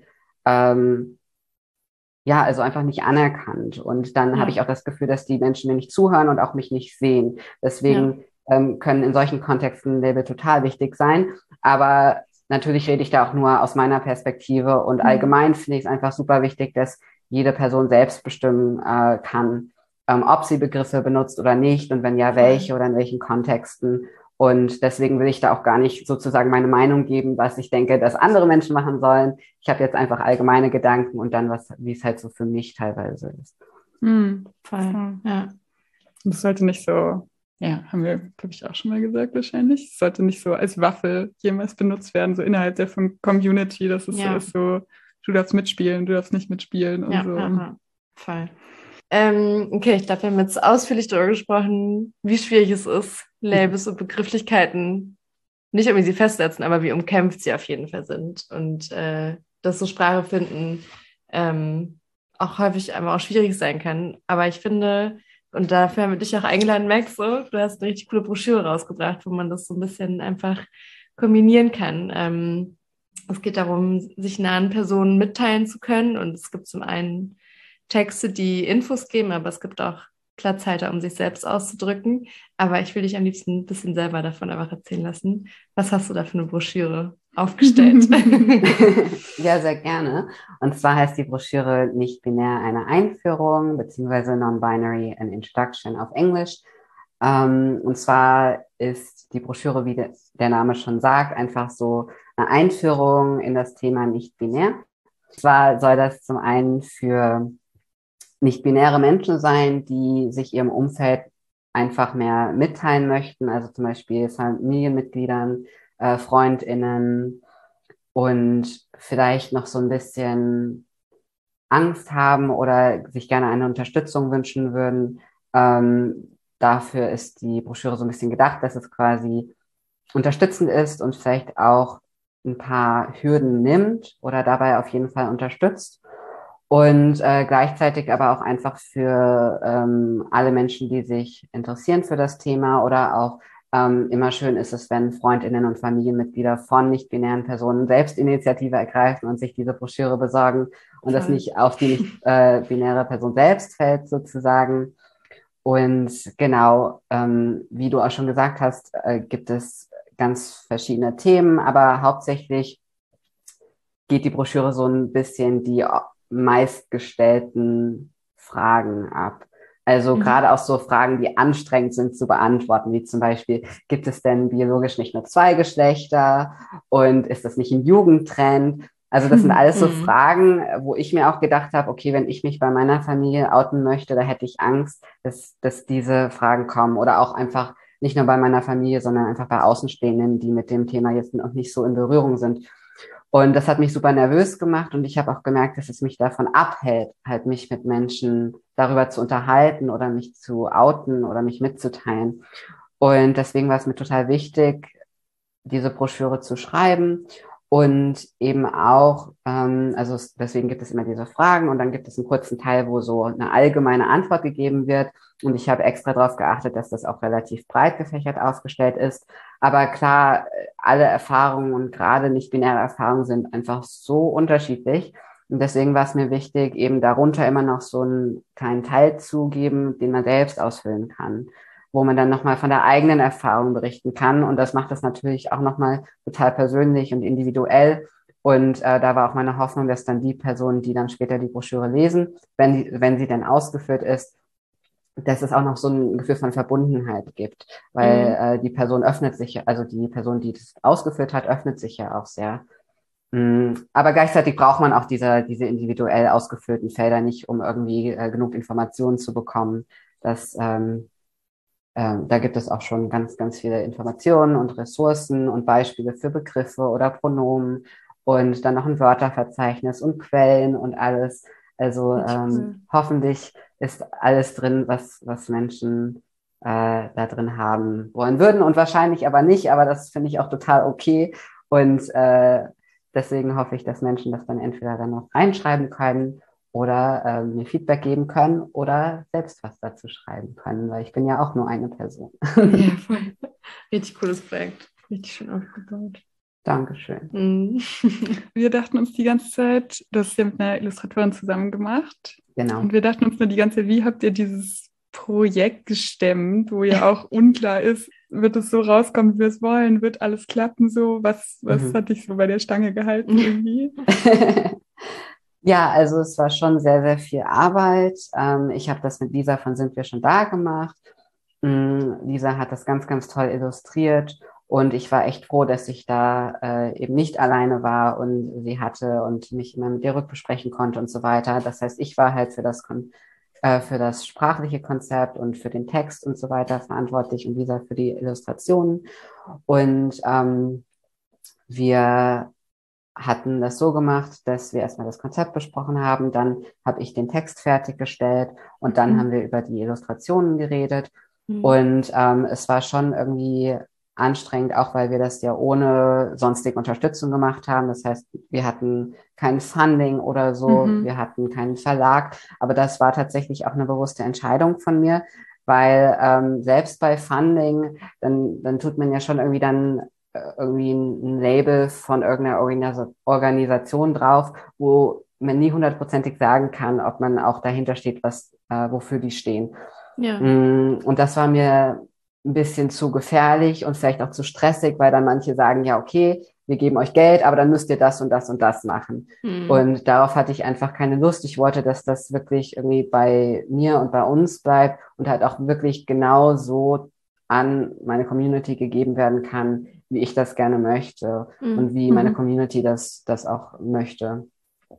also einfach nicht anerkannt. Und dann habe ich auch das Gefühl, dass die Menschen mir nicht zuhören und auch mich nicht sehen. Deswegen können in solchen Kontexten Label total wichtig sein. Aber natürlich rede ich da auch nur aus meiner Perspektive. Und allgemein finde ich es einfach super wichtig, dass jede Person selbst bestimmen kann, ob sie Begriffe benutzt oder nicht und wenn ja, welche oder in welchen Kontexten. Und deswegen will ich da auch gar nicht sozusagen meine Meinung geben, was ich denke, dass andere Menschen machen sollen. Ich habe jetzt einfach allgemeine Gedanken und dann wie es halt so für mich teilweise ist. Voll. Ja. Und es sollte nicht so, haben wir, glaube ich, auch schon mal gesagt wahrscheinlich, es sollte nicht so als Waffe jemals benutzt werden, so innerhalb der Community, dass es so ist, so, du darfst mitspielen, du darfst nicht mitspielen und so. Ja, voll. Okay, ich glaube, wir haben jetzt ausführlich darüber gesprochen, wie schwierig es ist, Labels und Begrifflichkeiten nicht irgendwie sie festsetzen, aber wie umkämpft sie auf jeden Fall sind. Und dass so Sprache finden auch häufig einfach auch schwierig sein kann. Aber ich finde, und dafür haben wir dich auch eingeladen, Max, so, du hast eine richtig coole Broschüre rausgebracht, wo man das so ein bisschen einfach kombinieren kann. Es geht darum, sich nahen Personen mitteilen zu können. Und es gibt zum einen Texte, die Infos geben, aber es gibt auch Platzhalter, um sich selbst auszudrücken. Aber ich will dich am liebsten ein bisschen selber davon einfach erzählen lassen. Was hast du da für eine Broschüre aufgestellt? Ja, sehr gerne. Und zwar heißt die Broschüre Nicht-binär eine Einführung, beziehungsweise Non-binary an Introduction auf Englisch. Und zwar ist die Broschüre, wie der Name schon sagt, einfach so eine Einführung in das Thema Nicht-binär. Und zwar soll das zum einen für nicht-binäre Menschen sein, die sich ihrem Umfeld einfach mehr mitteilen möchten, also zum Beispiel Familienmitgliedern, FreundInnen und vielleicht noch so ein bisschen Angst haben oder sich gerne eine Unterstützung wünschen würden. Dafür ist die Broschüre so ein bisschen gedacht, dass es quasi unterstützend ist und vielleicht auch ein paar Hürden nimmt oder dabei auf jeden Fall unterstützt. Und gleichzeitig aber auch einfach für alle Menschen, die sich interessieren für das Thema oder auch immer schön ist es, wenn FreundInnen und Familienmitglieder von nicht-binären Personen selbst Initiative ergreifen und sich diese Broschüre besorgen und das nicht auf die nicht-binäre Person selbst fällt sozusagen. Und genau, wie du auch schon gesagt hast, gibt es ganz verschiedene Themen, aber hauptsächlich geht die Broschüre so ein bisschen die meistgestellten Fragen ab. Also gerade auch so Fragen, die anstrengend sind zu beantworten, wie zum Beispiel, gibt es denn biologisch nicht nur zwei Geschlechter und ist das nicht ein Jugendtrend? Also das sind alles so Fragen, wo ich mir auch gedacht habe, okay, wenn ich mich bei meiner Familie outen möchte, da hätte ich Angst, dass diese Fragen kommen oder auch einfach nicht nur bei meiner Familie, sondern einfach bei Außenstehenden, die mit dem Thema jetzt noch nicht so in Berührung sind. Und das hat mich super nervös gemacht und ich habe auch gemerkt, dass es mich davon abhält, halt mich mit Menschen darüber zu unterhalten oder mich zu outen oder mich mitzuteilen. Und deswegen war es mir total wichtig, diese Broschüre zu schreiben. Und eben auch, also deswegen gibt es immer diese Fragen und dann gibt es einen kurzen Teil, wo so eine allgemeine Antwort gegeben wird. Und ich habe extra darauf geachtet, dass das auch relativ breit gefächert aufgestellt ist. Aber klar, alle Erfahrungen und gerade nicht-binäre Erfahrungen sind einfach so unterschiedlich. Und deswegen war es mir wichtig, eben darunter immer noch so einen kleinen Teil zu geben, den man selbst ausfüllen kann, wo man dann nochmal von der eigenen Erfahrung berichten kann. Und das macht das natürlich auch nochmal total persönlich und individuell. Und da war auch meine Hoffnung, dass dann die Personen, die dann später die Broschüre lesen, wenn sie dann ausgeführt ist, dass es auch noch so ein Gefühl von Verbundenheit gibt, weil die Person öffnet sich, also die Person, die das ausgeführt hat, öffnet sich ja auch sehr. Aber gleichzeitig braucht man auch diese individuell ausgefüllten Felder nicht, um irgendwie genug Informationen zu bekommen. Da gibt es auch schon ganz, ganz viele Informationen und Ressourcen und Beispiele für Begriffe oder Pronomen und dann noch ein Wörterverzeichnis und Quellen und alles. Also hoffentlich ist alles drin, was Menschen da drin haben wollen würden und wahrscheinlich aber nicht, aber das finde ich auch total okay und deswegen hoffe ich, dass Menschen das dann entweder dann noch reinschreiben können oder mir Feedback geben können oder selbst was dazu schreiben können, weil ich bin ja auch nur eine Person. Ja, voll. Richtig cooles Projekt. Richtig schön aufgebaut. Dankeschön. Wir dachten uns die ganze Zeit, du hast es ja mit einer Illustratorin zusammen gemacht. Genau. Und wir dachten uns nur die ganze Zeit, wie habt ihr dieses Projekt gestemmt, wo ja auch unklar ist, wird es so rauskommen, wie wir es wollen, wird alles klappen so? Was hat dich so bei der Stange gehalten irgendwie? Ja, also es war schon sehr, sehr viel Arbeit. Ich habe das mit Lisa von Sind wir schon da gemacht. Lisa hat das ganz, ganz toll illustriert und ich war echt froh, dass ich da eben nicht alleine war und sie hatte und mich immer mit ihr rückbesprechen konnte und so weiter. Das heißt, ich war halt für das sprachliche Konzept und für den Text und so weiter verantwortlich und Lisa für die Illustrationen. Und wir hatten das so gemacht, dass wir erstmal das Konzept besprochen haben, dann habe ich den Text fertiggestellt und dann haben wir über die Illustrationen geredet. Und es war schon irgendwie anstrengend, auch weil wir das ja ohne sonstige Unterstützung gemacht haben. Das heißt, wir hatten kein Funding oder so, wir hatten keinen Verlag, aber das war tatsächlich auch eine bewusste Entscheidung von mir, weil selbst bei Funding, dann tut man ja schon irgendwie dann irgendwie ein Label von irgendeiner Organisation drauf, wo man nie hundertprozentig sagen kann, ob man auch dahinter steht, wofür die stehen. Ja. Und das war mir ein bisschen zu gefährlich und vielleicht auch zu stressig, weil dann manche sagen, ja, okay, wir geben euch Geld, aber dann müsst ihr das und das und das machen. Und darauf hatte ich einfach keine Lust. Ich wollte, dass das wirklich irgendwie bei mir und bei uns bleibt und halt auch wirklich genau so an meine Community gegeben werden kann, wie ich das gerne möchte und wie meine Community das auch möchte.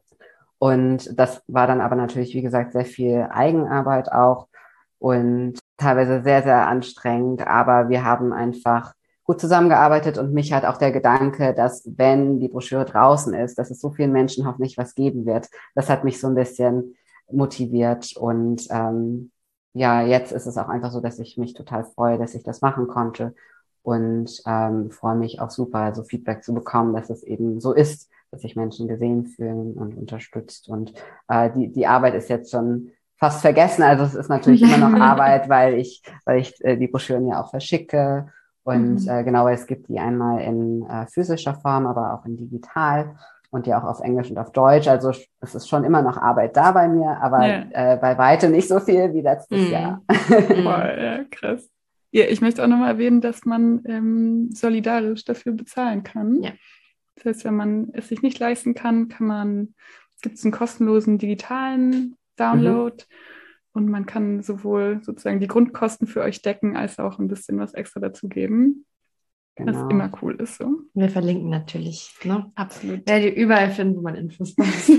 Und das war dann aber natürlich, wie gesagt, sehr viel Eigenarbeit auch und teilweise sehr, sehr anstrengend, aber wir haben einfach gut zusammengearbeitet und mich hat auch der Gedanke, dass wenn die Broschüre draußen ist, dass es so vielen Menschen hoffentlich was geben wird. Das hat mich so ein bisschen motiviert und ja, jetzt ist es auch einfach so, dass ich mich total freue, dass ich das machen konnte und freue mich auch super, so Feedback zu bekommen, dass es eben so ist, dass sich Menschen gesehen fühlen und unterstützt. Und die Arbeit ist jetzt schon fast vergessen. Also es ist natürlich immer noch Arbeit, weil ich die Broschüren ja auch verschicke. Und genau, es gibt die einmal in physischer Form, aber auch in digital und ja auch auf Englisch und auf Deutsch. Also es ist schon immer noch Arbeit da bei mir, aber bei weitem nicht so viel wie letztes Jahr. Voll, ja, krass. Ja, ich möchte auch nochmal erwähnen, dass man solidarisch dafür bezahlen kann. Ja. Das heißt, wenn man es sich nicht leisten kann, gibt es einen kostenlosen digitalen Download und man kann sowohl sozusagen die Grundkosten für euch decken, als auch ein bisschen was extra dazu geben. Genau. Was immer cool ist. So. Wir verlinken natürlich, ne? Absolut. Werdet ihr überall finden, wo man Infos macht.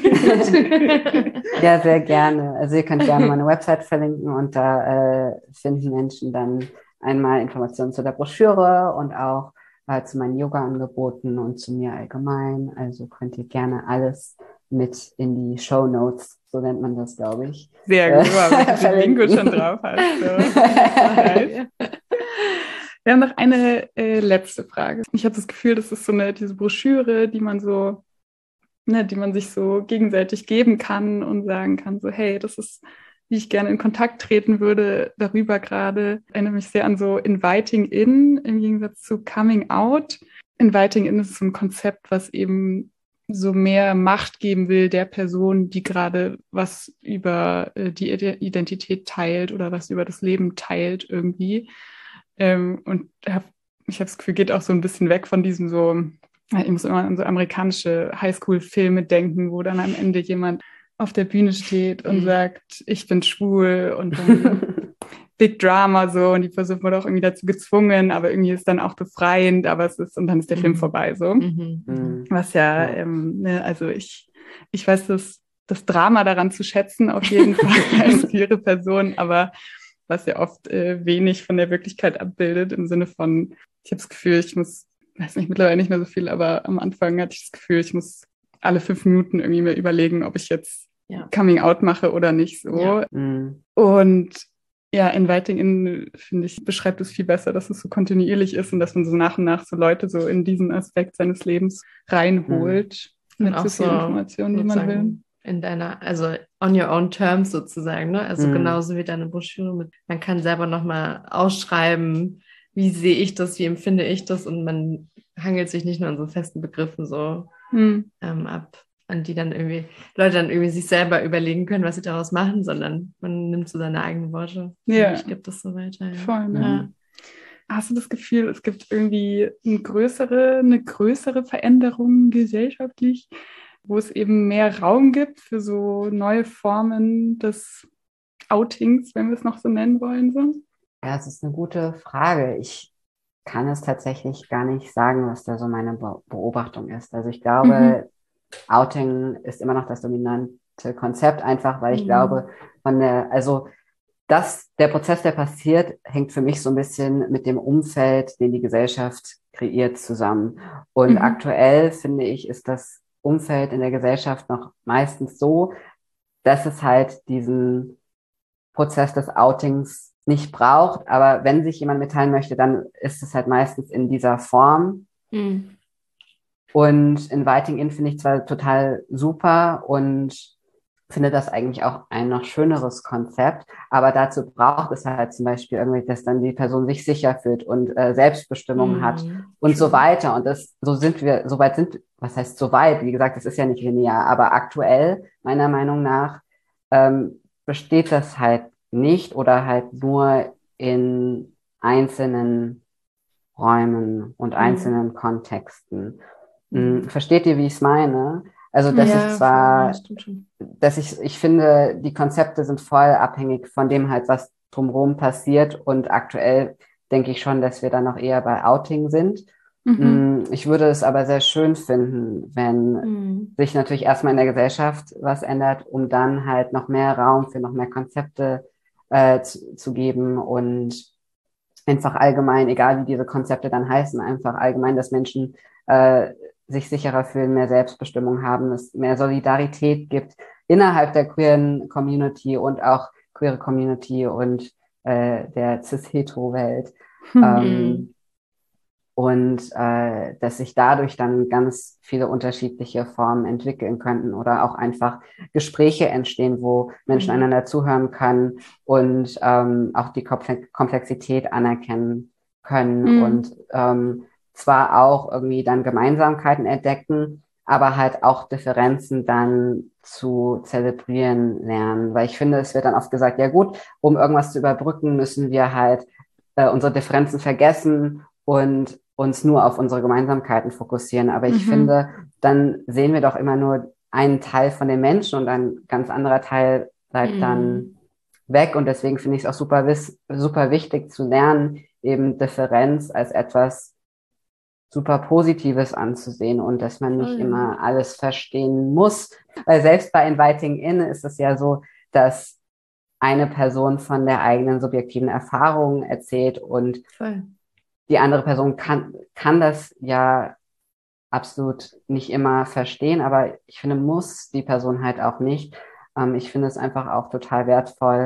Ja, sehr gerne. Also ihr könnt gerne meine Website verlinken und da finden Menschen dann einmal Informationen zu der Broschüre und auch zu meinen Yoga-Angeboten und zu mir allgemein. Also könnt ihr gerne alles mit in die Shownotes, so nennt man das, glaube ich. Sehr gut, weil du den Link schon drauf hast. So. Wir haben noch eine letzte Frage. Ich habe das Gefühl, das ist so diese Broschüre, die man so, ne, die man sich so gegenseitig geben kann und sagen kann, so, hey, das ist, wie ich gerne in Kontakt treten würde, darüber gerade. Erinnere mich sehr an so Inviting In im Gegensatz zu Coming Out. Inviting In ist so ein Konzept, was eben so mehr Macht geben will der Person, die gerade was über die Identität teilt oder was über das Leben teilt irgendwie. Und ich habe das Gefühl, geht auch so ein bisschen weg von diesem so, ich muss immer an so amerikanische Highschool-Filme denken, wo dann am Ende jemand auf der Bühne steht und sagt, ich bin schwul und dann Big Drama so und die Person wurde auch irgendwie dazu gezwungen, aber irgendwie ist dann auch befreiend, aber und dann ist der Film vorbei so. Was ja, ne, also ich weiß das Drama daran zu schätzen auf jeden Fall als queere Person, aber was ja oft wenig von der Wirklichkeit abbildet im Sinne von, ich habe das Gefühl, weiß nicht, mittlerweile nicht mehr so viel, aber am Anfang hatte ich das Gefühl, ich muss alle 5 Minuten irgendwie mir überlegen, ob ich jetzt Coming Out mache oder nicht so. Ja. Und ja, Inviting In, finde ich, beschreibt es viel besser, dass es so kontinuierlich ist und dass man so nach und nach so Leute so in diesen Aspekt seines Lebens reinholt mit so viel Informationen, die man will. In also on your own terms sozusagen, ne? Also genauso wie deine Broschüre man kann selber nochmal ausschreiben, wie sehe ich das, wie empfinde ich das und man hangelt sich nicht nur an so festen Begriffen so ab, an die dann irgendwie Leute dann irgendwie sich selber überlegen können, was sie daraus machen, sondern man nimmt so seine eigenen Worte und ich gebe das so weiter. Ja. Voll, ne? Ja. Hast du das Gefühl, es gibt irgendwie eine größere Veränderung gesellschaftlich, wo es eben mehr Raum gibt für so neue Formen des Outings, wenn wir es noch so nennen wollen? So? Ja, es ist eine gute Frage. Ich kann es tatsächlich gar nicht sagen, was da so meine Beobachtung ist. Also ich glaube, Outing ist immer noch das dominante Konzept, einfach weil ich glaube, der Prozess, der passiert, hängt für mich so ein bisschen mit dem Umfeld, den die Gesellschaft kreiert, zusammen. Und aktuell, finde ich, ist das Umfeld in der Gesellschaft noch meistens so, dass es halt diesen Prozess des Outings nicht braucht. Aber wenn sich jemand mitteilen möchte, dann ist es halt meistens in dieser Form. Und Inviting In finde ich zwar total super und finde das eigentlich auch ein noch schöneres Konzept, aber dazu braucht es halt zum Beispiel irgendwie, dass dann die Person sich sicher fühlt und Selbstbestimmung hat und so weiter. Und was heißt so weit? Wie gesagt, das ist ja nicht linear, aber aktuell, meiner Meinung nach, besteht das halt nicht oder halt nur in einzelnen Räumen und einzelnen Kontexten. Versteht ihr, wie ich es meine? Also, ich finde, die Konzepte sind voll abhängig von dem halt, was drumherum passiert. Und aktuell denke ich schon, dass wir da noch eher bei Outing sind. Ich würde es aber sehr schön finden, wenn sich natürlich erstmal in der Gesellschaft was ändert, um dann halt noch mehr Raum für noch mehr Konzepte zu geben und einfach allgemein, egal wie diese Konzepte dann heißen, einfach allgemein, dass Menschen sich sicherer fühlen, mehr Selbstbestimmung haben, es mehr Solidarität gibt innerhalb der queeren Community und auch queere Community und der Cis-Hetero-Welt. Dass sich dadurch dann ganz viele unterschiedliche Formen entwickeln könnten oder auch einfach Gespräche entstehen, wo Menschen einander zuhören können und auch die Komplexität anerkennen können und zwar auch irgendwie dann Gemeinsamkeiten entdecken, aber halt auch Differenzen dann zu zelebrieren lernen. Weil ich finde, es wird dann oft gesagt, ja gut, um irgendwas zu überbrücken, müssen wir halt unsere Differenzen vergessen und uns nur auf unsere Gemeinsamkeiten fokussieren. Aber ich finde, dann sehen wir doch immer nur einen Teil von den Menschen und ein ganz anderer Teil bleibt dann weg. Und deswegen finde ich es auch super wichtig zu lernen, eben Differenz als etwas super Positives anzusehen und dass man nicht immer alles verstehen muss. Weil selbst bei Inviting In ist es ja so, dass eine Person von der eigenen subjektiven Erfahrung erzählt und die andere Person kann das ja absolut nicht immer verstehen, aber ich finde, muss die Person halt auch nicht. Ich finde es einfach auch total wertvoll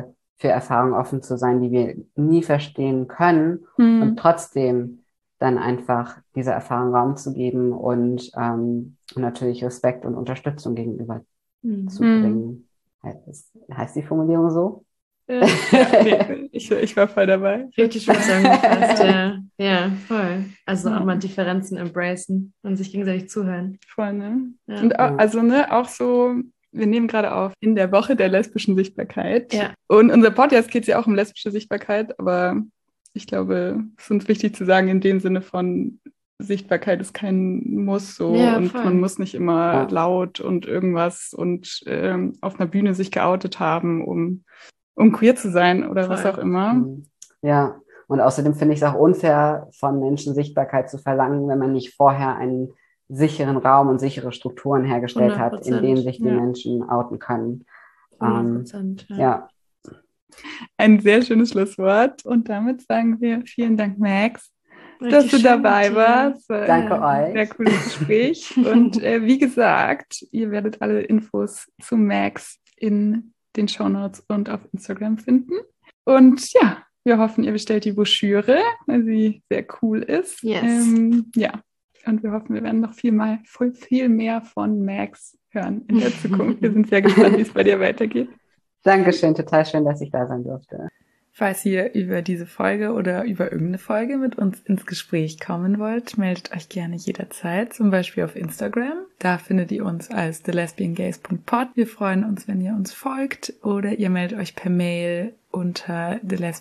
für Erfahrungen offen zu sein, die wir nie verstehen können und trotzdem dann einfach dieser Erfahrung Raum zu geben und natürlich Respekt und Unterstützung gegenüber zu bringen. Heißt die Formulierung so? Ja, nee, ich war voll dabei. Richtig schön zusammengefasst, ja. Ja, voll. Also auch mal Differenzen embracen und sich gegenseitig zuhören. Voll, ne? Ja. Und auch, also, ne, auch so, wir nehmen gerade auf in der Woche der lesbischen Sichtbarkeit. Ja. Und unser Podcast geht ja auch um lesbische Sichtbarkeit, aber ich glaube, es ist uns wichtig zu sagen, in dem Sinne von Sichtbarkeit ist kein Muss so Ja, und voll. man muss nicht immer laut und irgendwas und auf einer Bühne sich geoutet haben, um queer zu sein oder was auch immer. Ja, und außerdem finde ich es auch unfair, von Menschen Sichtbarkeit zu verlangen, wenn man nicht vorher einen sicheren Raum und sichere Strukturen hergestellt hat, in denen sich die Menschen outen können. 100%, ja. Ein sehr schönes Schlusswort. Und damit sagen wir vielen Dank, Max, dass du schön, dabei warst. Danke euch. Ein sehr cooles Gespräch. Und wie gesagt, ihr werdet alle Infos zu Max in den Shownotes und auf Instagram finden. Und ja, wir hoffen, ihr bestellt die Broschüre, weil sie sehr cool ist. Yes. Ja, und wir hoffen, wir werden noch viel mehr von Max hören in der Zukunft. Wir sind sehr gespannt, wie es bei dir weitergeht. Dankeschön, total schön, dass ich da sein durfte. Falls ihr über diese Folge oder über irgendeine Folge mit uns ins Gespräch kommen wollt, meldet euch gerne jederzeit, zum Beispiel auf Instagram. Da findet ihr uns als thelesbiangays.pod. Wir freuen uns, wenn ihr uns folgt oder ihr meldet euch per Mail unter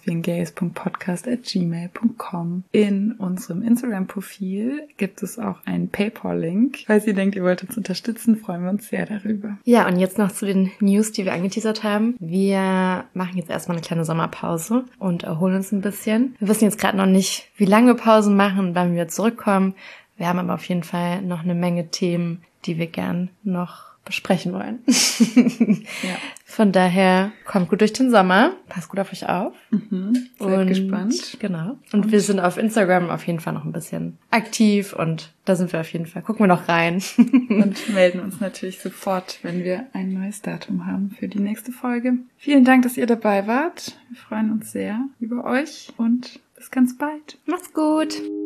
thelesbiangays.podcast@gmail.com. In unserem Instagram-Profil gibt es auch einen PayPal-Link. Falls ihr denkt, ihr wollt uns unterstützen, freuen wir uns sehr darüber. Ja, und jetzt noch zu den News, die wir angeteasert haben. Wir machen jetzt erstmal eine kleine Sommerpause und erholen uns ein bisschen. Wir wissen jetzt gerade noch nicht, wie lange wir Pausen machen und wann wir zurückkommen. Wir haben aber auf jeden Fall noch eine Menge Themen, die wir gern noch besprechen wollen. Ja. Von daher, kommt gut durch den Sommer. Passt gut auf euch auf. Seid gespannt. Genau. Und wir sind auf Instagram auf jeden Fall noch ein bisschen aktiv und da sind wir auf jeden Fall. Gucken wir noch rein. Und melden uns natürlich sofort, wenn wir ein neues Datum haben für die nächste Folge. Vielen Dank, dass ihr dabei wart. Wir freuen uns sehr über euch und bis ganz bald. Macht's gut.